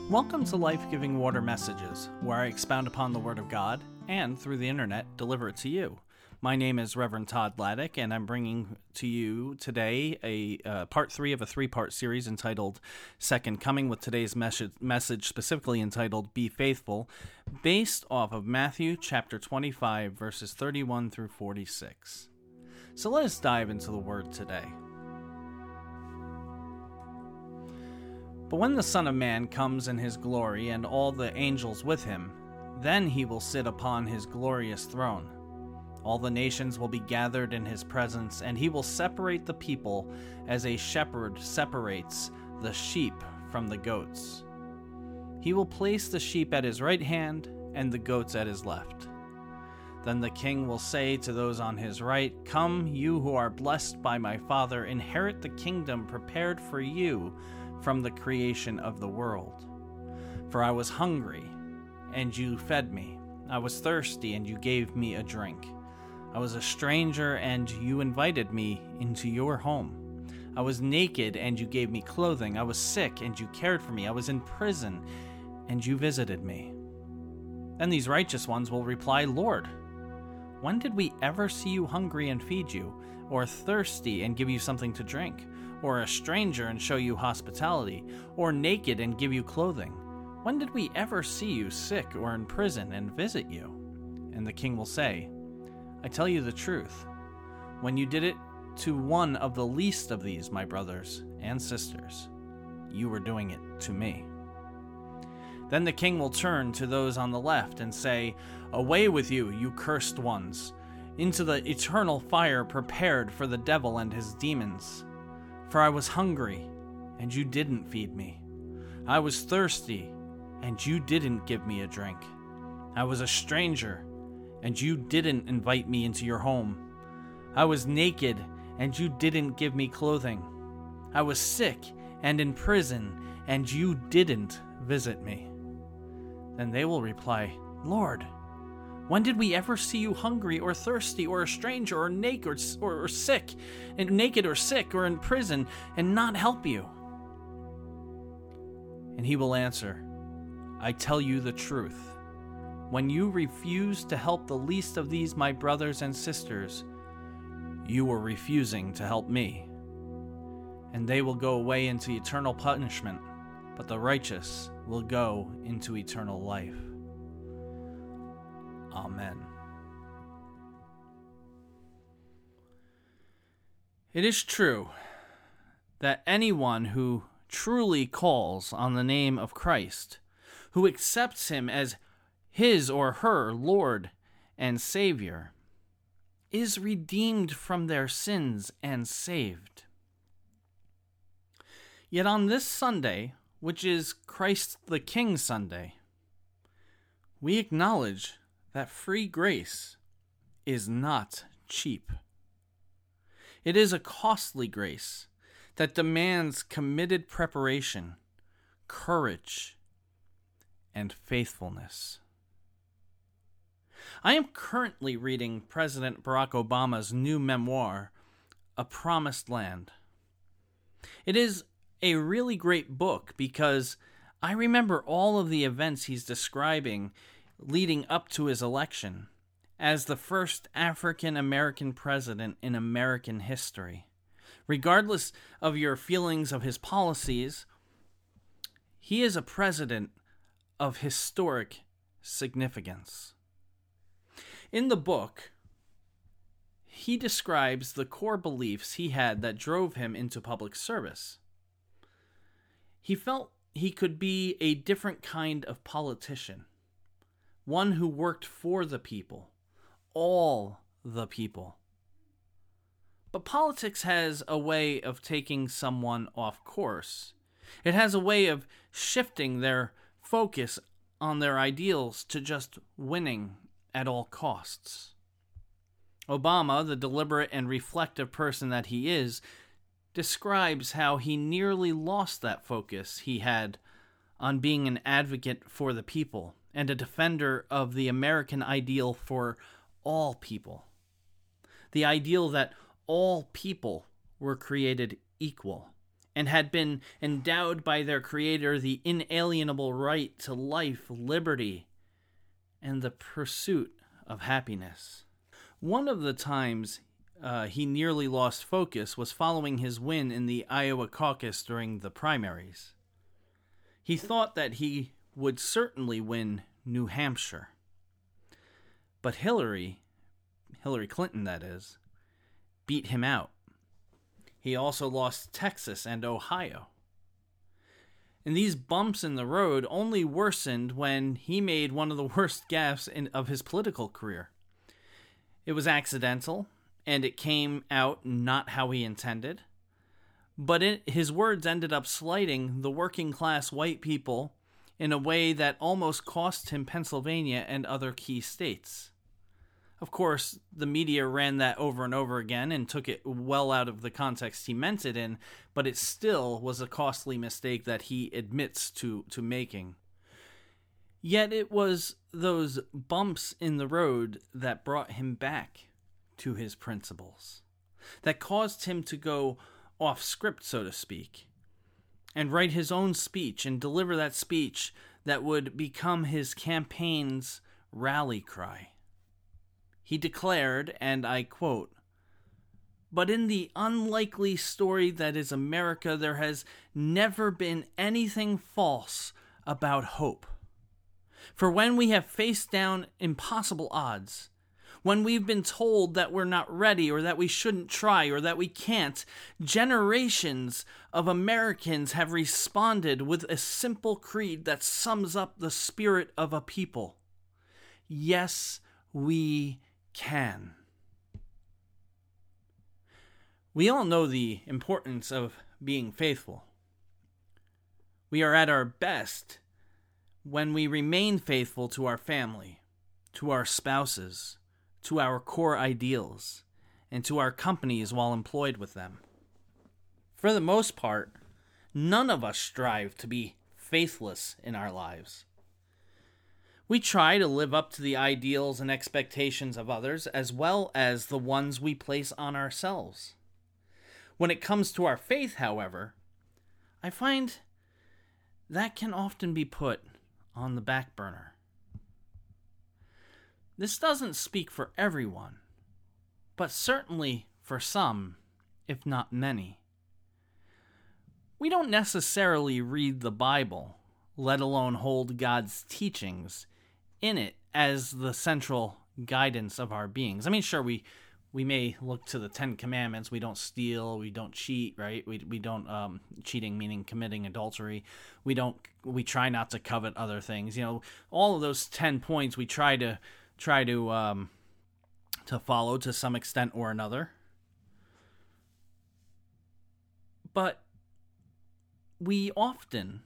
Welcome to Life-Giving Water Messages, where I expound upon the Word of God and, through the internet, deliver it to you. My name is Reverend Todd Laddick, and I'm bringing to you today a part 3 of a 3-part series entitled Second Coming, with today's message specifically entitled Be Faithful, based off of Matthew chapter 25, verses 31 through 46. So let us dive into the Word today. But when the Son of Man comes in his glory and all the angels with him, then he will sit upon his glorious throne. All the nations will be gathered in his presence, and he will separate the people as a shepherd separates the sheep from the goats. He will place the sheep at his right hand and the goats at his left. Then the king will say to those on his right, "Come, you who are blessed by my Father, inherit the kingdom prepared for you from the creation of the world. For I was hungry, and you fed me. I was thirsty, and you gave me a drink. I was a stranger, and you invited me into your home. I was naked, and you gave me clothing. I was sick, and you cared for me. I was in prison, and you visited me." Then these righteous ones will reply, "Lord, when did we ever see you hungry and feed you, or thirsty and give you something to drink? Or a stranger and show you hospitality, or naked and give you clothing? When did we ever see you sick or in prison and visit you?" And the king will say, "I tell you the truth. When you did it to one of the least of these, my brothers and sisters, you were doing it to me." Then the king will turn to those on the left and say, "Away with you, you cursed ones, into the eternal fire prepared for the devil and his demons. For I was hungry, and you didn't feed me. I was thirsty, and you didn't give me a drink. I was a stranger, and you didn't invite me into your home. I was naked, and you didn't give me clothing. I was sick and in prison, and you didn't visit me." Then they will reply, "Lord, when did we ever see you hungry or thirsty or a stranger or naked or sick, and naked or sick or in prison, and not help you?" And he will answer, "I tell you the truth. When you refuse to help the least of these my brothers and sisters, you are refusing to help me." And they will go away into eternal punishment, but the righteous will go into eternal life. Amen. It is true that anyone who truly calls on the name of Christ, who accepts him as his or her Lord and Savior, is redeemed from their sins and saved. Yet on this Sunday, which is Christ the King Sunday, we acknowledge that free grace is not cheap. It is a costly grace that demands committed preparation, courage, and faithfulness. I am currently reading President Barack Obama's new memoir, A Promised Land. It is a really great book because I remember all of the events he's describing leading up to his election as the first African-American president in American history. Regardless of your feelings of his policies, he is a president of historic significance. In the book, he describes the core beliefs he had that drove him into public service. He felt he could be a different kind of politician, one who worked for the people, all the people. But politics has a way of taking someone off course. It has a way of shifting their focus on their ideals to just winning at all costs. Obama, the deliberate and reflective person that he is, describes how he nearly lost that focus he had on being an advocate for the people and a defender of the American ideal for all people. The ideal that all people were created equal and had been endowed by their Creator the inalienable right to life, liberty, and the pursuit of happiness. One of the times he nearly lost focus was following his win in the Iowa caucus during the primaries. He thought that he would certainly win New Hampshire. But Hillary Clinton, that is, beat him out. He also lost Texas and Ohio. And these bumps in the road only worsened when he made one of the worst gaffes of his political career. It was accidental, and it came out not how he intended. But his words ended up slighting the working class white people in a way that almost cost him Pennsylvania and other key states. Of course, the media ran that over and over again and took it well out of the context he meant it in, but it still was a costly mistake that he admits to making. Yet it was those bumps in the road that brought him back to his principles, that caused him to go off script, so to speak, and write his own speech and deliver that speech that would become his campaign's rally cry. He declared, and I quote, "But in the unlikely story that is America, there has never been anything false about hope. For when we have faced down impossible odds, when we've been told that we're not ready or that we shouldn't try or that we can't, generations of Americans have responded with a simple creed that sums up the spirit of a people. Yes, we can." We all know the importance of being faithful. We are at our best when we remain faithful to our family, to our spouses, to our core ideals, and to our companies while employed with them. For the most part, none of us strive to be faithless in our lives. We try to live up to the ideals and expectations of others as well as the ones we place on ourselves. When it comes to our faith, however, I find that can often be put on the back burner. This doesn't speak for everyone, but certainly for some, if not many. We don't necessarily read the Bible, let alone hold God's teachings in it as the central guidance of our beings. I mean, sure, we may look to the 10 Commandments. We don't steal, we don't cheat, right? We don't, cheating meaning committing adultery. We try not to covet other things. You know, all of those 10 points we try to follow to some extent or another. But we often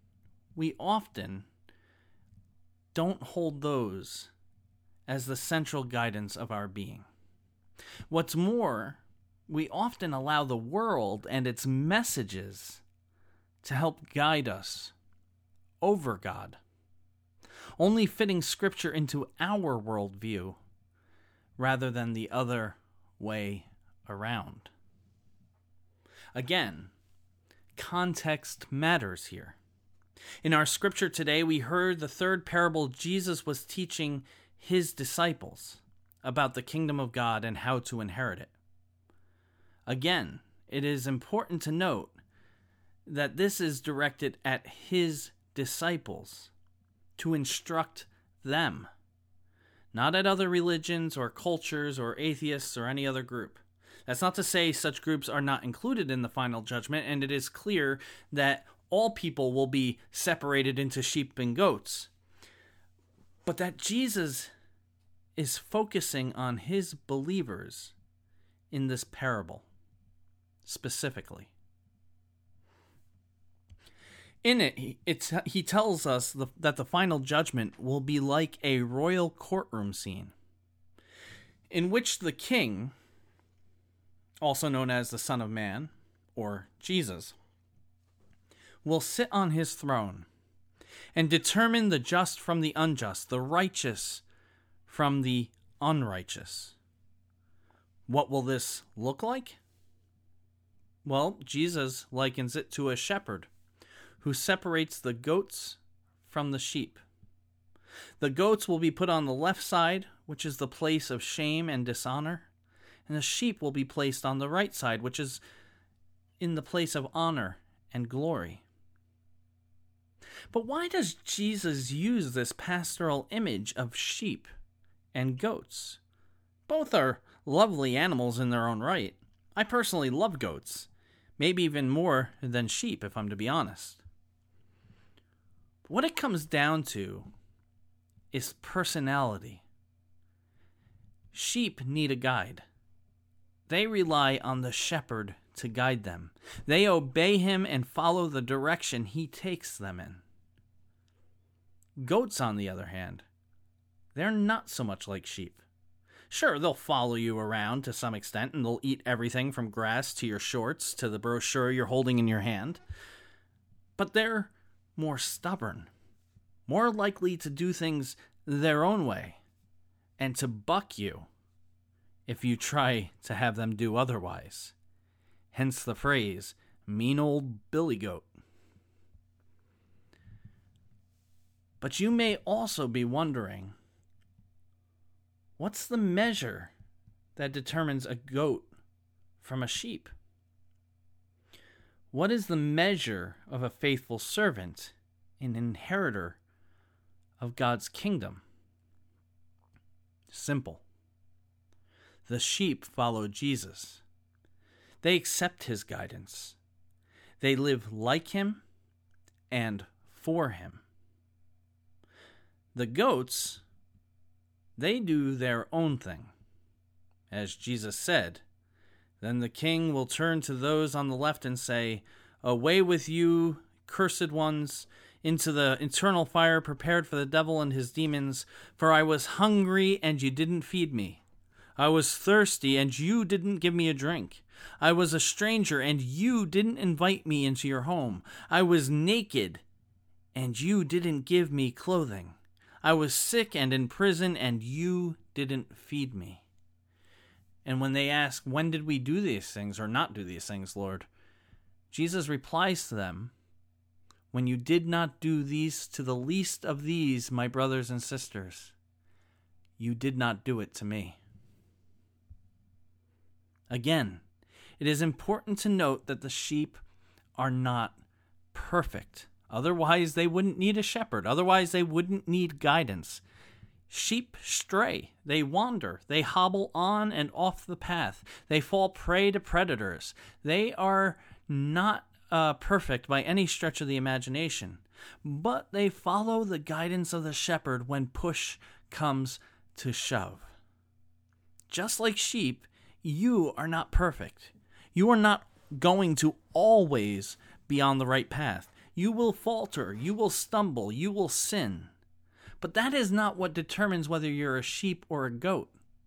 don't hold those as the central guidance of our being. What's more, we often allow the world and its messages to help guide us over God, only fitting Scripture into our worldview rather than the other way around. Again, context matters here. In our Scripture today, we heard the third parable Jesus was teaching his disciples about the kingdom of God and how to inherit it. Again, it is important to note that this is directed at his disciples to instruct them, not at other religions or cultures or atheists or any other group. That's not to say such groups are not included in the final judgment, and it is clear that all people will be separated into sheep and goats. But that Jesus is focusing on his believers in this parable, specifically. In it, he tells us that the final judgment will be like a royal courtroom scene, in which the king, also known as the Son of Man, or Jesus, will sit on his throne and determine the just from the unjust, the righteous from the unrighteous. What will this look like? Well, Jesus likens it to a shepherd who separates the goats from the sheep. The goats will be put on the left side, which is the place of shame and dishonor, and the sheep will be placed on the right side, which is in the place of honor and glory. But why does Jesus use this pastoral image of sheep and goats? Both are lovely animals in their own right. I personally love goats, maybe even more than sheep, if I'm to be honest. What it comes down to is personality. Sheep need a guide. They rely on the shepherd to guide them. They obey him and follow the direction he takes them in. Goats, on the other hand, they're not so much like sheep. Sure, they'll follow you around to some extent, and they'll eat everything from grass to your shorts to the brochure you're holding in your hand. But they're more stubborn, more likely to do things their own way, and to buck you if you try to have them do otherwise. Hence the phrase, mean old Billy Goat. But you may also be wondering, what's the measure that determines a goat from a sheep? What is the measure of a faithful servant, an inheritor of God's kingdom? Simple. The sheep follow Jesus. They accept his guidance. They live like him and for him. The goats, they do their own thing. As Jesus said, then the king will turn to those on the left and say, "Away with you, cursed ones, into the eternal fire prepared for the devil and his demons. For I was hungry, and you didn't feed me. I was thirsty, and you didn't give me a drink. I was a stranger, and you didn't invite me into your home. I was naked, and you didn't give me clothing. I was sick and in prison, and you didn't feed me." And when they ask, when did we do these things or not do these things, Lord? Jesus replies to them, when you did not do these to the least of these, my brothers and sisters, you did not do it to me. Again, it is important to note that the sheep are not perfect. Otherwise, they wouldn't need a shepherd. Otherwise, they wouldn't need guidance. Sheep stray. They wander. They hobble on and off the path. They fall prey to predators. They are not perfect by any stretch of the imagination, but they follow the guidance of the shepherd when push comes to shove. Just like sheep, you are not perfect. You are not going to always be on the right path. You will falter, you will stumble, you will sin. But that is not what determines whether you're a sheep or a goat.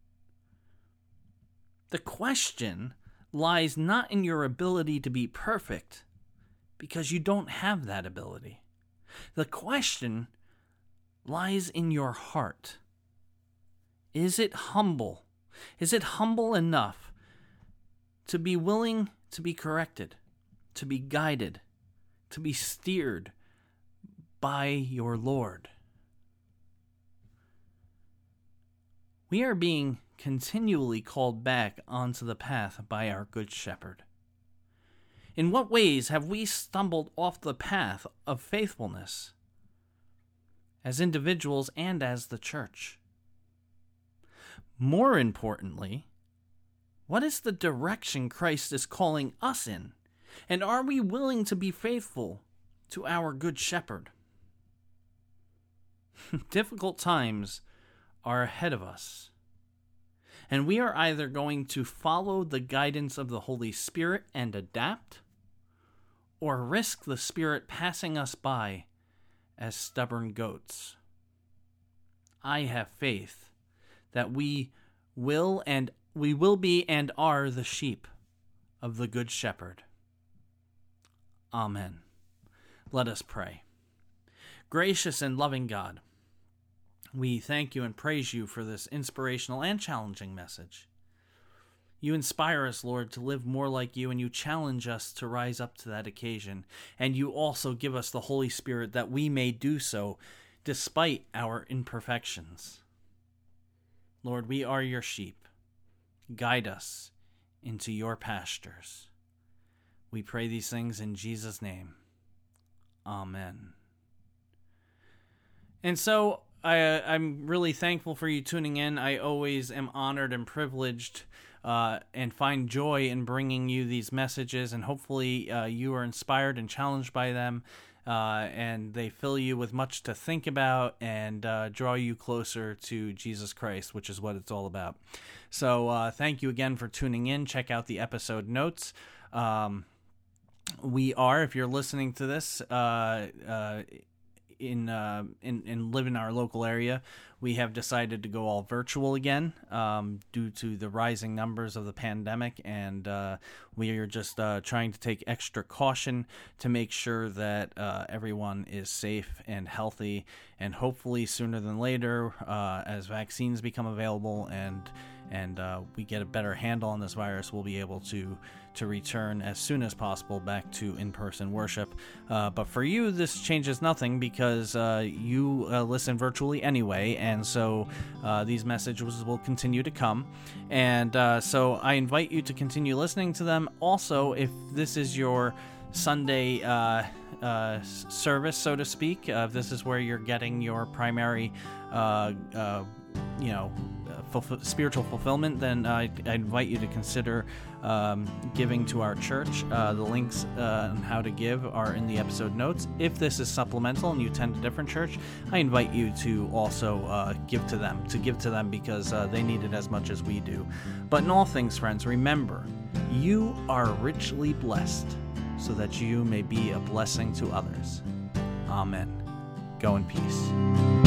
The question lies not in your ability to be perfect, because you don't have that ability. The question lies in your heart. Is it humble? Is it humble enough to be willing to be corrected, to be guided, to be steered by your Lord? We are being continually called back onto the path by our Good Shepherd. In what ways have we stumbled off the path of faithfulness as individuals and as the church? More importantly, what is the direction Christ is calling us in? And are we willing to be faithful to our Good Shepherd? Difficult times are ahead of us, and we are either going to follow the guidance of the Holy Spirit and adapt, or risk the Spirit passing us by as stubborn goats. I have faith that we will be and are the sheep of the Good Shepherd. Amen. Let us pray. Gracious and loving God, we thank you and praise you for this inspirational and challenging message. You inspire us, Lord, to live more like you, and you challenge us to rise up to that occasion. And you also give us the Holy Spirit that we may do so despite our imperfections. Lord, we are your sheep. Guide us into your pastures. We pray these things in Jesus' name. Amen. And so I'm really thankful for you tuning in. I always am honored and privileged and find joy in bringing you these messages, and hopefully you are inspired and challenged by them, and they fill you with much to think about and draw you closer to Jesus Christ, which is what it's all about. So thank you again for tuning in. Check out the episode notes. We are, if you're listening to this, in live in our local area, we have decided to go all virtual again due to the rising numbers of the pandemic, and we are just trying to take extra caution to make sure that everyone is safe and healthy, and hopefully sooner than later, as vaccines become available and we get a better handle on this virus, we'll be able to return as soon as possible back to in-person worship. But for you, this changes nothing because you listen virtually anyway, and so these messages will continue to come. And so I invite you to continue listening to them. Also, if this is your Sunday service, so to speak, if this is where you're getting your primary spiritual fulfillment, then I invite you to consider giving to our church. The links on how to give are in the episode notes. If this is supplemental and you attend a different church, I invite you to also give to them because they need it as much as we do. But in all things, friends, remember, you are richly blessed so that you may be a blessing to others. Amen. Go in peace.